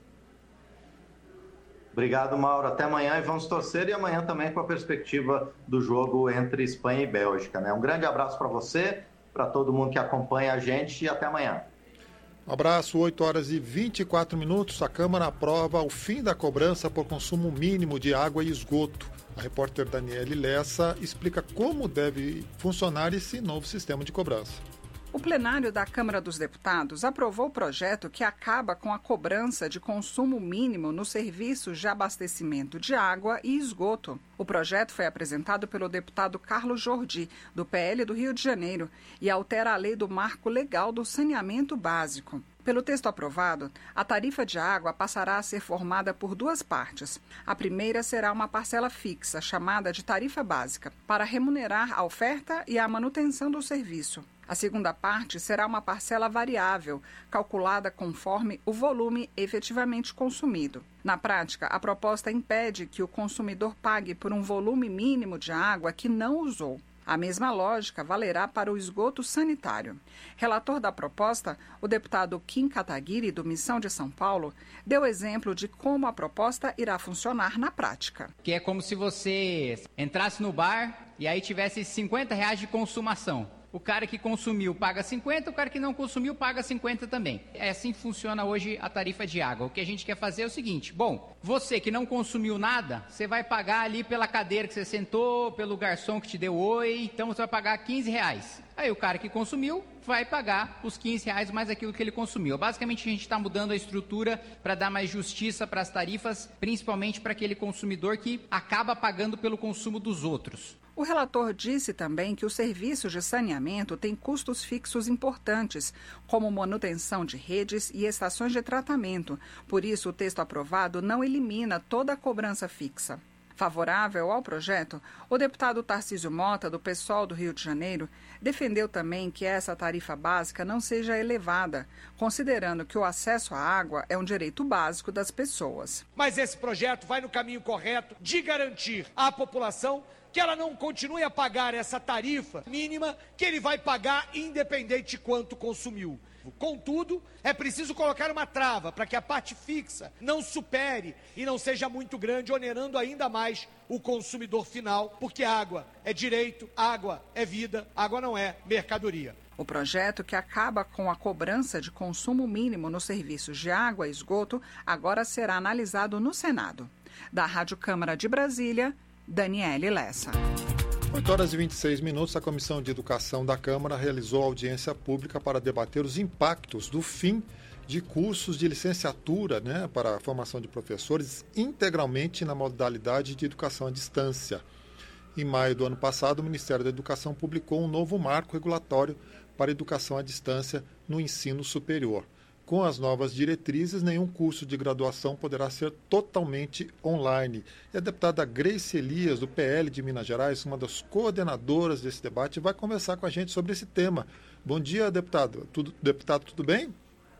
R: Obrigado, Mauro. Até amanhã e vamos torcer. E amanhã também com a perspectiva do jogo entre Espanha e Bélgica, né? Um grande abraço para você, para todo mundo que acompanha a gente e até amanhã.
S: Um abraço, oito horas e vinte e quatro minutos. A Câmara aprova o fim da cobrança por consumo mínimo de água e esgoto. A repórter Daniele Lessa explica como deve funcionar esse novo sistema de cobrança.
N: O plenário da Câmara dos Deputados aprovou o projeto que acaba com a cobrança de consumo mínimo nos serviços de abastecimento de água e esgoto. O projeto foi apresentado pelo deputado Carlos Jordi, do P L do Rio de Janeiro, e altera a lei do marco legal do saneamento básico. Pelo texto aprovado, a tarifa de água passará a ser formada por duas partes. A primeira será uma parcela fixa, chamada de tarifa básica, para remunerar a oferta e a manutenção do serviço. A segunda parte será uma parcela variável, calculada conforme o volume efetivamente consumido. Na prática, a proposta impede que o consumidor pague por um volume mínimo de água que não usou. A mesma lógica valerá para o esgoto sanitário. Relator da proposta, o deputado Kim Kataguiri, do Missão de São Paulo, deu exemplo de como a proposta irá funcionar na prática.
T: Que é como se você entrasse no bar e aí tivesse cinquenta reais de consumação. O cara que consumiu paga cinquenta, o cara que não consumiu paga cinquenta também. É assim que funciona hoje a tarifa de água. O que a gente quer fazer é o seguinte: bom, você que não consumiu nada, você vai pagar ali pela cadeira que você sentou, pelo garçom que te deu oi, então você vai pagar quinze reais. Aí o cara que consumiu vai pagar os quinze reais mais aquilo que ele consumiu. Basicamente a gente está mudando a estrutura para dar mais justiça para as tarifas, principalmente para aquele consumidor que acaba pagando pelo consumo dos outros.
N: O relator disse também que os serviços de saneamento têm custos fixos importantes, como manutenção de redes e estações de tratamento. Por isso, o texto aprovado não elimina toda a cobrança fixa. Favorável ao projeto, o deputado Tarcísio Mota, do PSOL do Rio de Janeiro, defendeu também que essa tarifa básica não seja elevada, considerando que o acesso à água é um direito básico das pessoas.
U: Mas esse projeto vai no caminho correto de garantir à população que ela não continue a pagar essa tarifa mínima que ele vai pagar independente de quanto consumiu. Contudo, é preciso colocar uma trava para que a parte fixa não supere e não seja muito grande, onerando ainda mais o consumidor final, porque água é direito, água é vida, água não é mercadoria.
N: O projeto, que acaba com a cobrança de consumo mínimo nos serviços de água e esgoto, agora será analisado no Senado. Da Rádio Câmara de Brasília, Daniele Lessa.
S: oito horas e vinte e seis minutos, a Comissão de Educação da Câmara realizou audiência pública para debater os impactos do fim de cursos de licenciatura, né, para a formação de professores integralmente na modalidade de educação à distância. Em maio do ano passado, o Ministério da Educação publicou um novo marco regulatório para a educação à distância no ensino superior. Com as novas diretrizes, nenhum curso de graduação poderá ser totalmente online. E a deputada Grace Elias, do P L de Minas Gerais, uma das coordenadoras desse debate, vai conversar com a gente sobre esse tema. Bom dia, deputado. Tudo, deputado, tudo bem?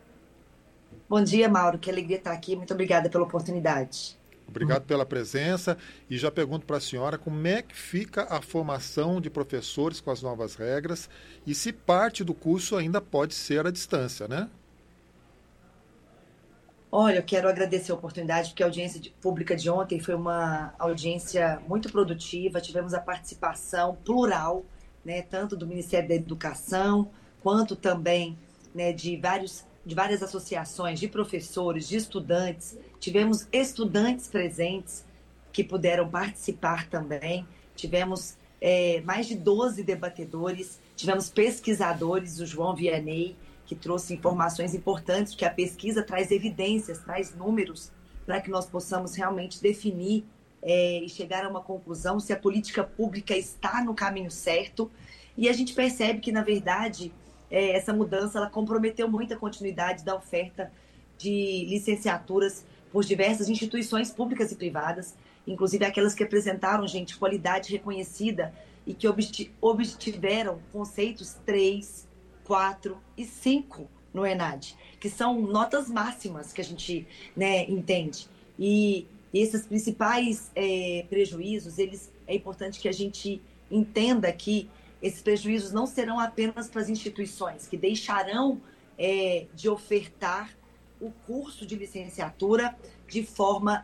V: Bom dia, Mauro. Que alegria estar aqui. Muito obrigada pela oportunidade.
S: Obrigado pela presença. E já pergunto para a senhora como é que fica a formação de professores com as novas regras e se parte do curso ainda pode ser à distância, né?
V: Olha, eu quero agradecer a oportunidade, porque a audiência de- pública de ontem foi uma audiência muito produtiva, tivemos a participação plural, né, tanto do Ministério da Educação, quanto também, né, de, vários, de várias associações, de professores, de estudantes. Tivemos estudantes presentes que puderam participar também, tivemos é, mais de doze debatedores, tivemos pesquisadores, o João Vianney, que trouxe informações importantes, porque a pesquisa traz evidências, traz números, para que nós possamos realmente definir é, e chegar a uma conclusão se a política pública está no caminho certo. E a gente percebe que, na verdade, é, essa mudança ela comprometeu muito a continuidade da oferta de licenciaturas por diversas instituições públicas e privadas, inclusive aquelas que apresentaram, gente, qualidade reconhecida e que obti- obtiveram conceitos três, quatro e cinco no ENAD, que são notas máximas que a gente, né, entende. E esses principais é, prejuízos, eles, é importante que a gente entenda que esses prejuízos não serão apenas para as instituições, que deixarão é, de ofertar o curso de licenciatura de forma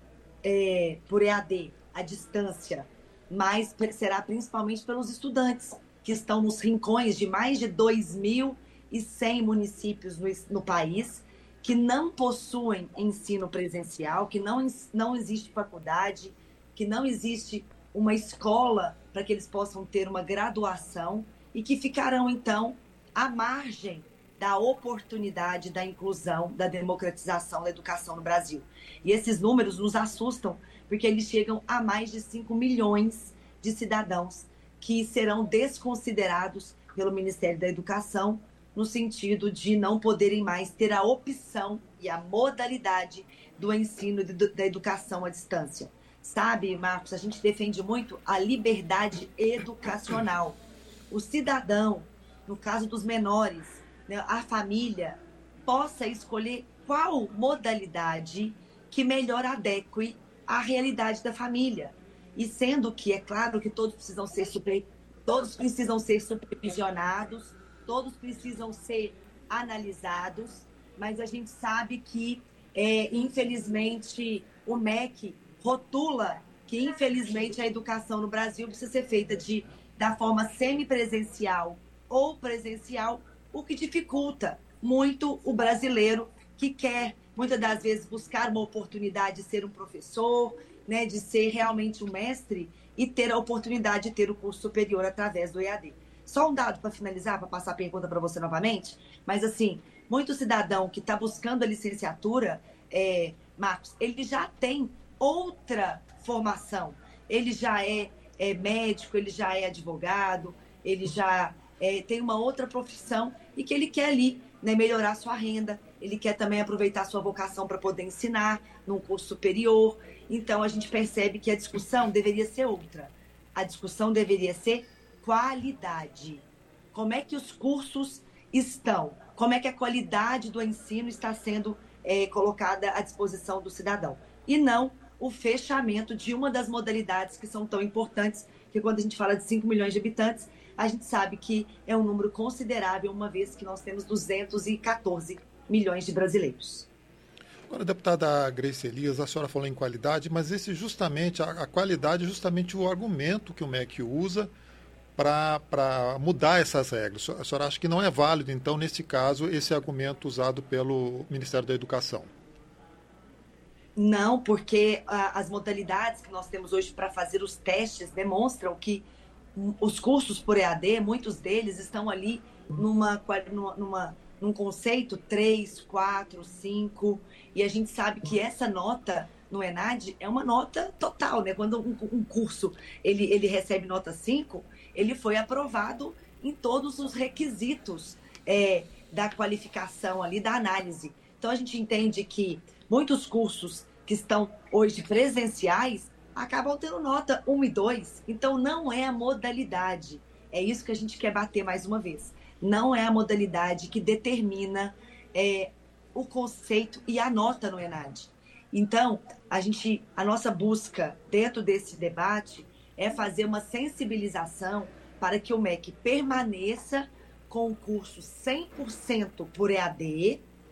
V: é, por E A D, à distância, mas será principalmente pelos estudantes, que estão nos rincões de mais de dois mil e cem municípios no, no país, que não possuem ensino presencial, que não, não existe faculdade, que não existe uma escola para que eles possam ter uma graduação e que ficarão, então, à margem da oportunidade da inclusão, da democratização da educação no Brasil. E esses números nos assustam, porque eles chegam a mais de cinco milhões de cidadãos que serão desconsiderados pelo Ministério da Educação, no sentido de não poderem mais ter a opção e a modalidade do ensino de, da educação à distância. Sabe, Marcos, a gente defende muito a liberdade educacional. O cidadão, no caso dos menores, né, a família, possa escolher qual modalidade que melhor adeque à realidade da família. E sendo que, é claro que todos precisam ser, super, todos precisam ser supervisionados, todos precisam ser analisados, mas a gente sabe que, é, infelizmente, o M E C rotula que, infelizmente, a educação no Brasil precisa ser feita de, da forma semipresencial ou presencial, o que dificulta muito o brasileiro que quer, muitas das vezes, buscar uma oportunidade de ser um professor, né, de ser realmente um mestre e ter a oportunidade de ter o curso superior através do E A D. Só um dado para finalizar, para passar a pergunta para você novamente, mas assim, muito cidadão que está buscando a licenciatura, é, Marcos, ele já tem outra formação, ele já é, é médico, ele já é advogado, ele já é, tem uma outra profissão e que ele quer ali, né, melhorar sua renda, ele quer também aproveitar sua vocação para poder ensinar num curso superior. Então, a gente percebe que a discussão deveria ser outra. A discussão deveria ser qualidade. Como é que os cursos estão? Como é que a qualidade do ensino está sendo é, colocada à disposição do cidadão? E não o fechamento de uma das modalidades que são tão importantes, que quando a gente fala de cinco milhões de habitantes, a gente sabe que é um número considerável, uma vez que nós temos duzentos e quatorze milhões de brasileiros.
S: Agora, deputada Grace Elias, a senhora falou em qualidade, mas esse justamente, a, a qualidade é justamente o argumento que o M E C usa para mudar essas regras. A senhora acha que não é válido, então, nesse caso, esse argumento usado pelo Ministério da Educação?
V: Não, porque ah, as modalidades que nós temos hoje para fazer os testes demonstram que os cursos por E A D, muitos deles estão ali numa, numa, num conceito três, quatro, cinco, e a gente sabe que essa nota no ENAD é uma nota total, né? Quando um, um curso ele, ele recebe nota cinco, ele foi aprovado em todos os requisitos é, da qualificação ali, da análise. Então, a gente entende que muitos cursos que estão hoje presenciais acabam tendo nota um e dois. Então, não é a modalidade. É isso que a gente quer bater mais uma vez. Não é a modalidade que determina é, o conceito e a nota no ENAD. Então, a, gente, a nossa busca dentro desse debate é fazer uma sensibilização para que o M E C permaneça com o curso cem por cento por E A D,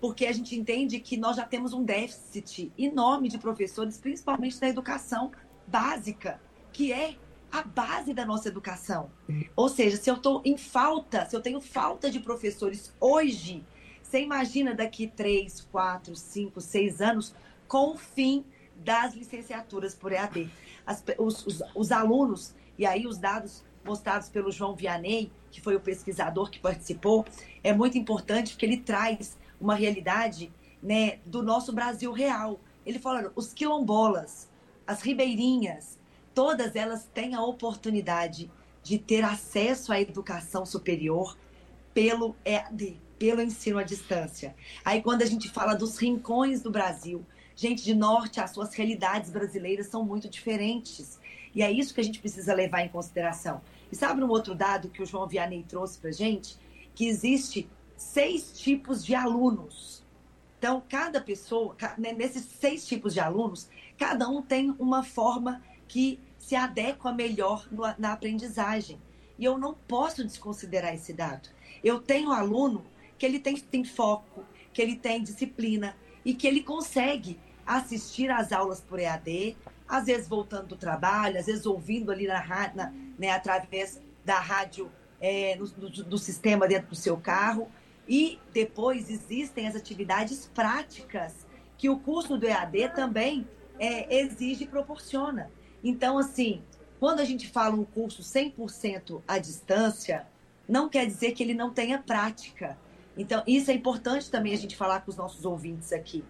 V: porque a gente entende que nós já temos um déficit enorme de professores, principalmente na educação básica, que é a base da nossa educação. Ou seja, se eu estou em falta, se eu tenho falta de professores hoje, você imagina daqui três, quatro, cinco, seis anos, com o fim das licenciaturas por E A D. As, os, os, os alunos, e aí os dados mostrados pelo João Vianney, que foi o pesquisador que participou, é muito importante porque ele traz uma realidade, né, do nosso Brasil real. Ele fala, os quilombolas, as ribeirinhas, todas elas têm a oportunidade de ter acesso à educação superior pelo E A D, pelo ensino à distância. Aí quando a gente fala dos rincões do Brasil, gente, de norte a sul, as realidades brasileiras são muito diferentes. E é isso que a gente precisa levar em consideração. E sabe um outro dado que o João Vianney trouxe para a gente? Que existe seis tipos de alunos. Então, cada pessoa, nesses seis tipos de alunos, cada um tem uma forma que se adequa melhor na aprendizagem. E eu não posso desconsiderar esse dado. Eu tenho aluno que ele tem, tem foco, que ele tem disciplina e que ele consegue assistir às aulas por E A D, às vezes voltando do trabalho, às vezes ouvindo ali na, na, né, através da rádio, é, no, do, do sistema dentro do seu carro. E depois existem as atividades práticas que o curso do E A D também é, exige e proporciona. Então, assim, quando a gente fala um curso cem por cento à distância, não quer dizer que ele não tenha prática. Então, isso é importante também a gente falar com os nossos ouvintes aqui.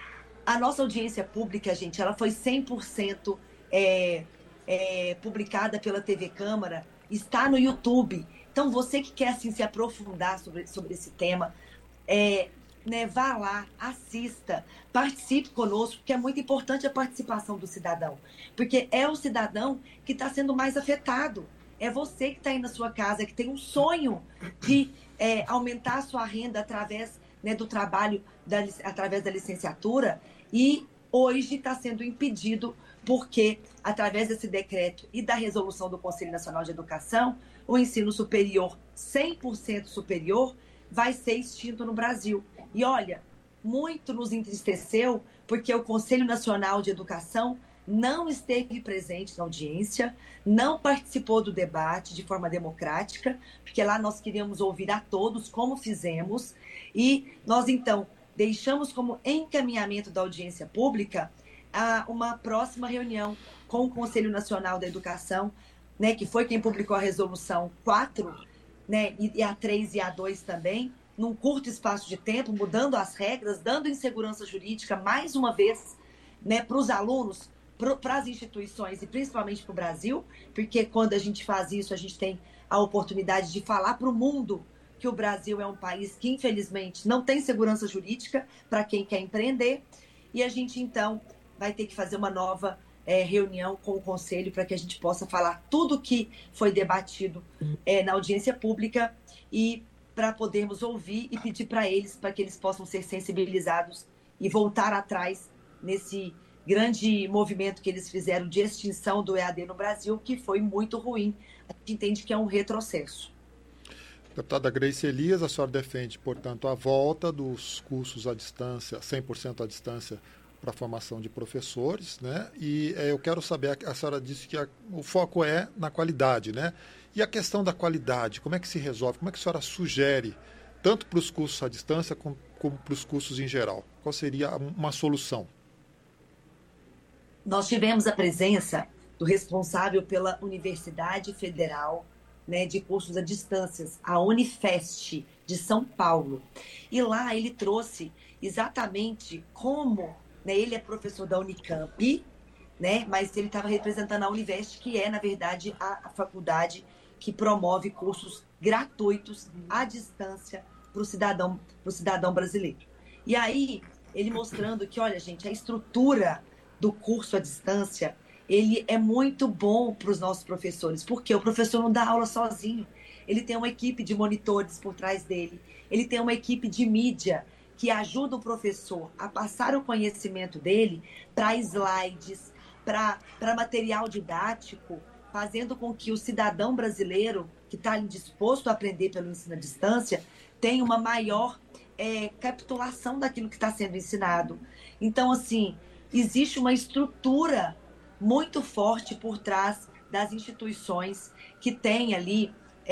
V: A nossa audiência pública, gente, ela foi cem por cento é, é, publicada pela T V Câmara, está no YouTube. Então, você que quer assim, se aprofundar sobre, sobre esse tema, é, né, vá lá, assista, participe conosco, porque é muito importante a participação do cidadão. Porque é o cidadão que está sendo mais afetado. É você que está aí na sua casa, que tem um sonho de é, aumentar a sua renda através, né, do trabalho, da, através da licenciatura, e hoje está sendo impedido porque, através desse decreto e da resolução do Conselho Nacional de Educação, o ensino superior, cem por cento superior, vai ser extinto no Brasil. E olha, muito nos entristeceu porque o Conselho Nacional de Educação não esteve presente na audiência, não participou do debate de forma democrática, porque lá nós queríamos ouvir a todos, como fizemos, e nós, então, deixamos como encaminhamento da audiência pública a uma próxima reunião com o Conselho Nacional da Educação, né, que foi quem publicou a resolução quatro, né, e a três e a dois também, num curto espaço de tempo, mudando as regras, dando insegurança jurídica, mais uma vez, né, para os alunos, para as instituições e principalmente para o Brasil, porque quando a gente faz isso, a gente tem a oportunidade de falar para o mundo que o Brasil é um país que, infelizmente, não tem segurança jurídica para quem quer empreender, e a gente, então, vai ter que fazer uma nova é, reunião com o Conselho para que a gente possa falar tudo que foi debatido é, na audiência pública e para podermos ouvir e pedir para eles, para que eles possam ser sensibilizados e voltar atrás nesse grande movimento que eles fizeram de extinção do E A D no Brasil, que foi muito ruim. A gente entende que é um retrocesso.
S: Deputada Grace Elias, a senhora defende, portanto, a volta dos cursos à distância, cem por cento à distância, para a formação de professores, né? E é, eu quero saber, a senhora disse que a, o foco é na qualidade, né? E a questão da qualidade, como é que se resolve? Como é que a senhora sugere, tanto para os cursos à distância como, como para os cursos em geral? Qual seria uma solução?
V: Nós tivemos a presença do responsável pela Universidade Federal, né, de cursos à distância, a Unifest, de São Paulo. E lá ele trouxe exatamente como, né, ele é professor da Unicamp, né, mas ele estava representando a Univest, que é, na verdade, a, a faculdade que promove cursos gratuitos à distância para o cidadão, pro cidadão brasileiro. E aí, ele mostrando que, olha, gente, a estrutura do curso à distância, ele é muito bom para os nossos professores, porque o professor não dá aula sozinho, ele tem uma equipe de monitores por trás dele, ele tem uma equipe de mídia que ajuda o professor a passar o conhecimento dele para slides, para material didático, fazendo com que o cidadão brasileiro, que está disposto a aprender pelo ensino à distância, tenha uma maior é, capitulação daquilo que está sendo ensinado. Então, assim, existe uma estrutura muito forte por trás das instituições que tem ali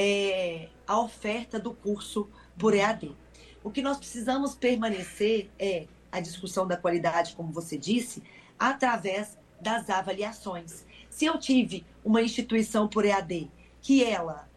V: é, a oferta do curso por E A D. O que nós precisamos permanecer é a discussão da qualidade, como você disse, através das avaliações. Se eu tive uma instituição por E A D que ela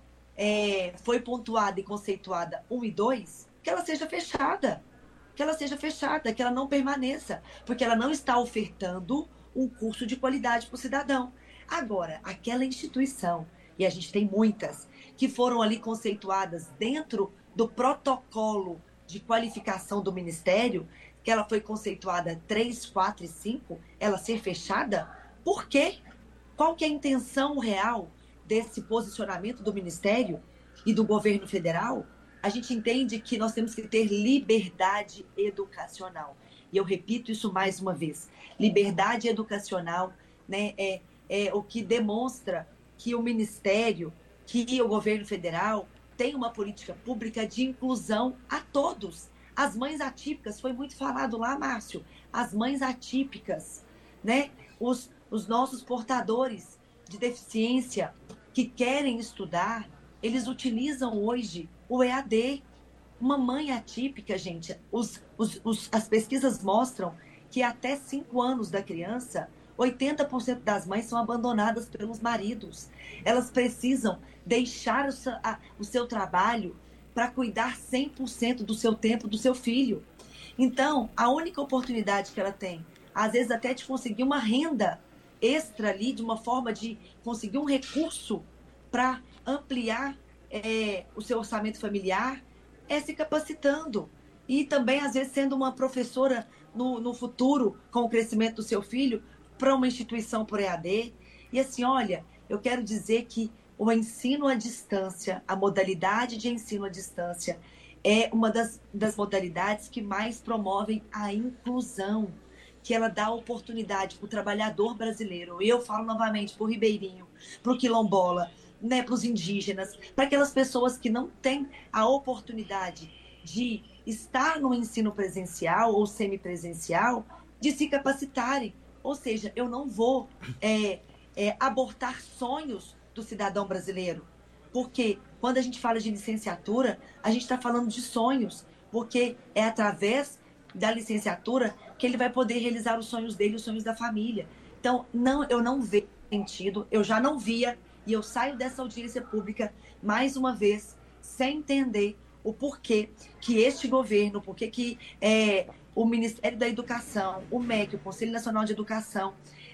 V: é, foi pontuada e conceituada um e dois, que ela seja fechada, que ela seja fechada, que ela não permaneça, porque ela não está ofertando um curso de qualidade para o cidadão. Agora, aquela instituição, e a gente tem muitas, que foram ali conceituadas dentro do protocolo de qualificação do Ministério, que ela foi conceituada três, quatro e cinco, ela ser fechada, por quê? Qual que é a intenção real desse posicionamento do Ministério e do governo federal? A gente entende que nós temos que ter liberdade educacional. E eu repito isso mais uma vez. Liberdade educacional, né, é, é o que demonstra que o Ministério, que o governo federal tem uma política pública de inclusão a todos. As mães atípicas, foi muito falado lá, Márcio, as mães atípicas, né? Os, os nossos portadores de deficiência que querem estudar, eles utilizam hoje o E A D. Uma mãe atípica, gente, os, os, os, as pesquisas mostram que até cinco anos da criança, oitenta por cento das mães são abandonadas pelos maridos. Elas precisam deixar o seu, a, o seu trabalho para cuidar cem por cento do seu tempo, do seu filho. Então, a única oportunidade que ela tem, às vezes até de conseguir uma renda extra ali, de uma forma de conseguir um recurso para ampliar é, o seu orçamento familiar, é se capacitando. E também, às vezes, sendo uma professora no, no futuro, com o crescimento do seu filho, para uma instituição por E A D. E assim, olha, eu quero dizer que o ensino à distância, a modalidade de ensino à distância, é uma das, das modalidades que mais promovem a inclusão, que ela dá oportunidade para o trabalhador brasileiro. Eu falo novamente para o ribeirinho, para o quilombola, né, para os indígenas, para aquelas pessoas que não têm a oportunidade de estar no ensino presencial ou semipresencial, de se capacitarem. Ou seja, eu não vou é, é, abortar sonhos do cidadão brasileiro, porque quando a gente fala de licenciatura, a gente está falando de sonhos, porque é através da licenciatura que ele vai poder realizar os sonhos dele, os sonhos da família. Então, não, eu não vejo sentido, eu já não via, e eu saio dessa audiência pública, mais uma vez, sem entender o porquê que este governo, porquê que é, o Ministério da Educação, o M E C, o Conselho Nacional de Educação,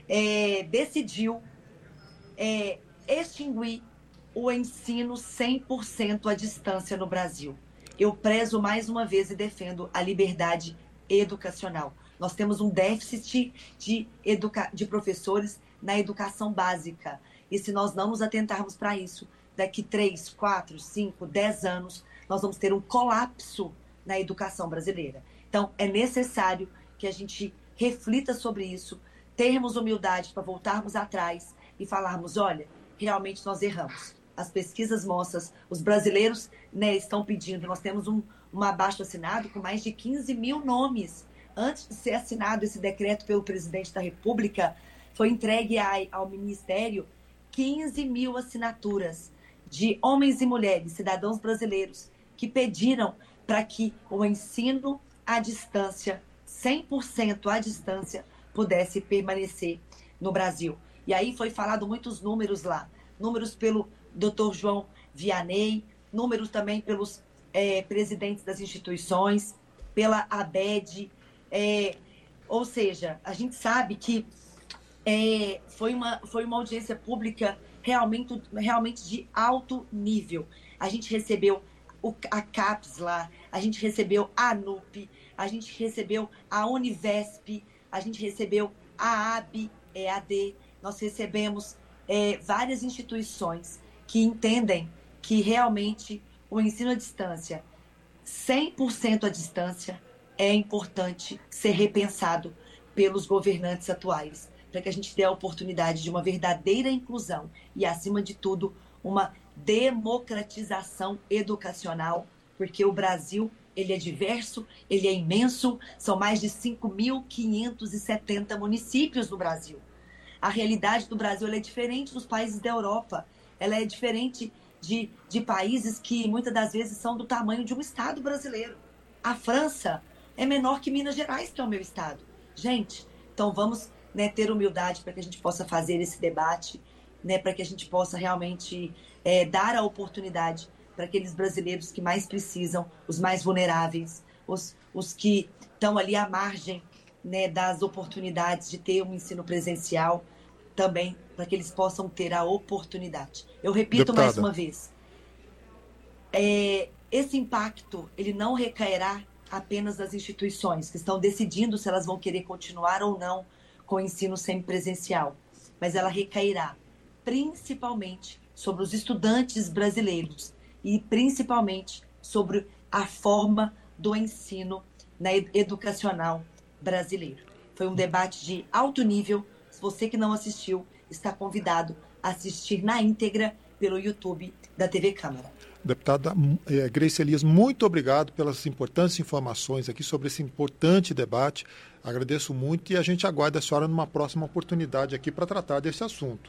V: é, decidiu é, extinguir o ensino cem por cento à distância no Brasil. Eu prezo mais uma vez e defendo a liberdade educacional. Nós temos um déficit de, educa... de professores na educação básica. E se nós não nos atentarmos para isso, daqui três, quatro, cinco, dez anos, nós vamos ter um colapso na educação brasileira. Então, é necessário que a gente reflita sobre isso, termos humildade para voltarmos atrás e falarmos, olha, realmente nós erramos. As pesquisas mostram, os brasileiros, né, estão pedindo, nós temos um, um abaixo-assinado com mais de quinze mil nomes. Antes de ser assinado esse decreto pelo presidente da República, foi entregue a, ao Ministério quinze mil assinaturas de homens e mulheres, cidadãos brasileiros, que pediram para que o ensino à distância, cem por cento à distância, pudesse permanecer no Brasil. E aí foi falado muitos números lá, números pelo doutor João Vianney, números também pelos é, presidentes das instituições, pela A B E D, é, ou seja, a gente sabe que é, foi, uma, foi uma audiência pública realmente, realmente de alto nível. A gente recebeu o, a CAPES lá, a gente recebeu a ANUP, a gente recebeu a Univesp, a gente recebeu a A B E A D, nós recebemos é, várias instituições que entendem que realmente o ensino à distância, cem por cento à distância, é importante ser repensado pelos governantes atuais, para que a gente dê a oportunidade de uma verdadeira inclusão e, acima de tudo, uma democratização educacional, porque o Brasil ele é diverso, ele é imenso, são mais de cinco mil quinhentos e setenta municípios no Brasil. A realidade do Brasil ela é diferente dos países da Europa, ela é diferente de, de países que muitas das vezes são do tamanho de um estado brasileiro. A França é menor que Minas Gerais, que é o meu estado. Gente, então vamos, né, ter humildade para que a gente possa fazer esse debate, né, para que a gente possa realmente é, dar a oportunidade para aqueles brasileiros que mais precisam, os mais vulneráveis, os, os que estão ali à margem, né, das oportunidades de ter um ensino presencial, também para que eles possam ter a oportunidade. Eu repito Deputada. mais uma vez, é, esse impacto ele não recairá apenas das instituições que estão decidindo se elas vão querer continuar ou não com o ensino semipresencial, mas ela recairá principalmente sobre os estudantes brasileiros e principalmente sobre a forma do ensino na ed- educacional brasileiro. Foi um debate de alto nível. Se você que não assistiu, está convidado a assistir na íntegra pelo YouTube da T V Câmara.
S: Deputada eh, Grace Elias, muito obrigado pelas importantes informações aqui sobre esse importante debate. Agradeço muito e a gente aguarda a senhora numa próxima oportunidade aqui para tratar desse assunto.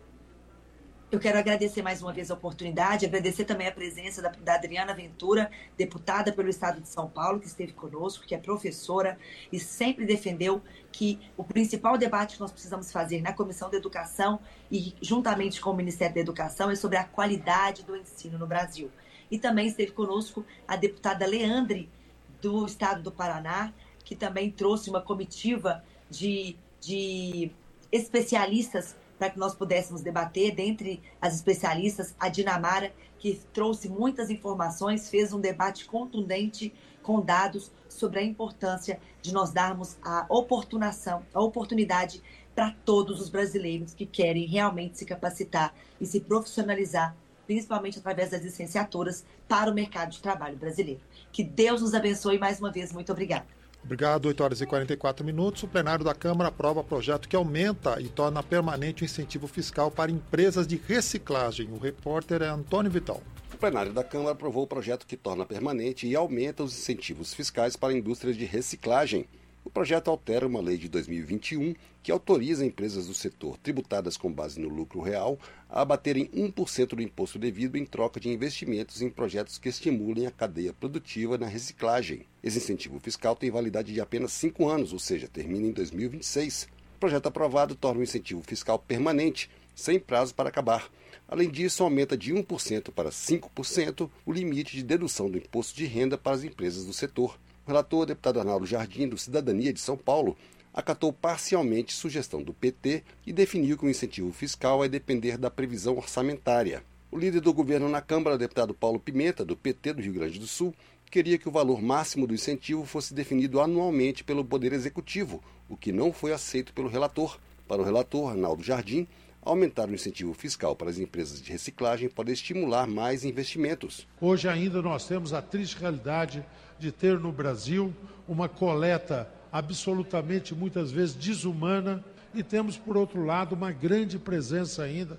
V: Eu quero agradecer mais uma vez a oportunidade, agradecer também a presença da, da Adriana Ventura, deputada pelo Estado de São Paulo, que esteve conosco, que é professora e sempre defendeu que o principal debate que nós precisamos fazer na Comissão de Educação e juntamente com o Ministério da Educação é sobre a qualidade do ensino no Brasil. E também esteve conosco a deputada Leandre, do Estado do Paraná, que também trouxe uma comitiva de, de especialistas para que nós pudéssemos debater. Dentre as especialistas, a Dinamara, que trouxe muitas informações, fez um debate contundente com dados sobre a importância de nós darmos a oportunação, a oportunidade para todos os brasileiros que querem realmente se capacitar e se profissionalizar, principalmente através das licenciaturas, para o mercado de trabalho brasileiro. Que Deus nos abençoe mais uma vez. Muito obrigada.
S: Obrigado. oito horas e quarenta e quatro minutos. O plenário da Câmara aprova projeto que aumenta e torna permanente o incentivo fiscal para empresas de reciclagem. O repórter é Antônio Vital.
B: O plenário da Câmara aprovou o projeto que torna permanente e aumenta os incentivos fiscais para indústrias de reciclagem. O projeto altera uma lei de dois mil e vinte e um que autoriza empresas do setor tributadas com base no lucro real a abaterem um por cento do imposto devido em troca de investimentos em projetos que estimulem a cadeia produtiva na reciclagem. Esse incentivo fiscal tem validade de apenas cinco anos, ou seja, termina em dois mil e vinte e seis. O projeto aprovado torna o incentivo fiscal permanente, sem prazo para acabar. Além disso, aumenta de um por cento para cinco por cento o limite de dedução do imposto de renda para as empresas do setor. O relator, deputado Arnaldo Jardim, do Cidadania de São Paulo, acatou parcialmente sugestão do P T e definiu que o incentivo fiscal vai depender da previsão orçamentária. O líder do governo na Câmara, deputado Paulo Pimenta, do P T do Rio Grande do Sul, queria que o valor máximo do incentivo fosse definido anualmente pelo Poder Executivo, o que não foi aceito pelo relator. Para o relator, Arnaldo Jardim, aumentar o incentivo fiscal para as empresas de reciclagem pode estimular mais investimentos.
F: Hoje ainda nós temos a triste realidade de ter no Brasil uma coleta absolutamente, muitas vezes, desumana e temos, por outro lado, uma grande presença ainda